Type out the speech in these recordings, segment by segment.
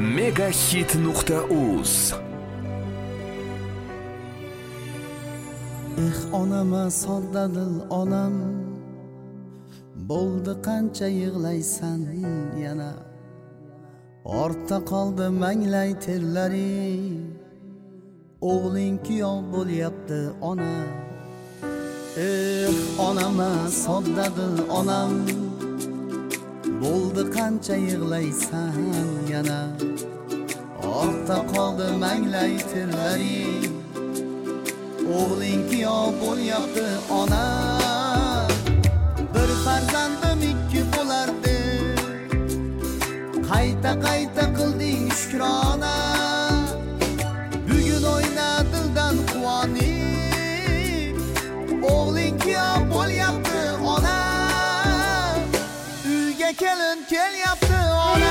Megahit.uz. Onama sodda dil onam, bo'ldi qancha yig'laysan yana. Ortda qoldi manglay terlari, o'g'ling kuyov bo'lyapti ona. Onama sodda dil onam, bo'ldi qancha yig'laysan yana. Ortda qoldi manglay terlari, o'g'ling kuyov bo'lyapti ona. Bir farzandim ikki bo'lardi, qayta qilding shukrona. Bugun o'yna dildan quvonib, o'g'ling kuyov bo'lyapti ona. Uyga kelin kelyapti ona.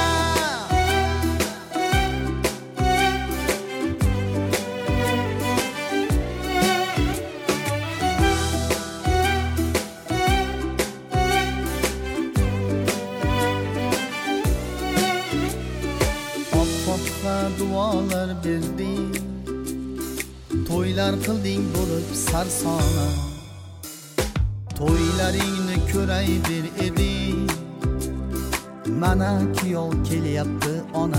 Duolar berding, to'ylar qilding bo'lib sarsona. To'ylaringni ko'ray bir eding, mana kuyov kelyapti ona.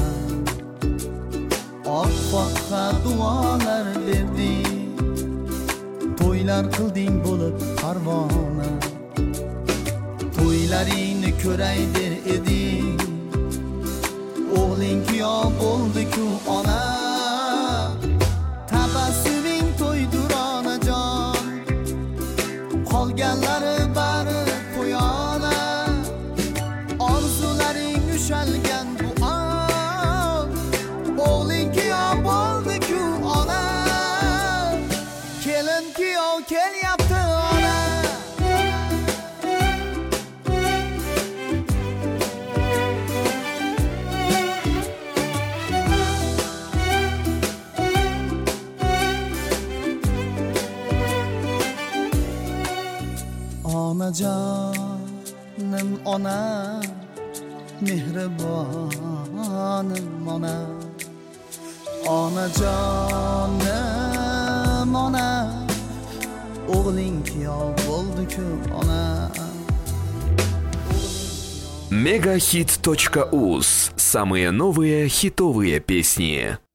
Oppoqqa duolar berding, to'ylar qilding bo'lib parvona. To'ylaringni ko'ray bir eding, o'g'ling kuyov bo'ldi-ku ona. Tabassuming to'ydur onajon, qolganlari bari qo'yona. Orzularing ushalgan bu on, o'g'ling kuyov bo'ldi-ku ona. Kelin kuyov kelyapti ona. Onajonim ona, mehribonim ona. Onajonim ona, o'g'ling kuyov bo'ldi-ku ona. Megahit.uz. Самые новые хитовые песни.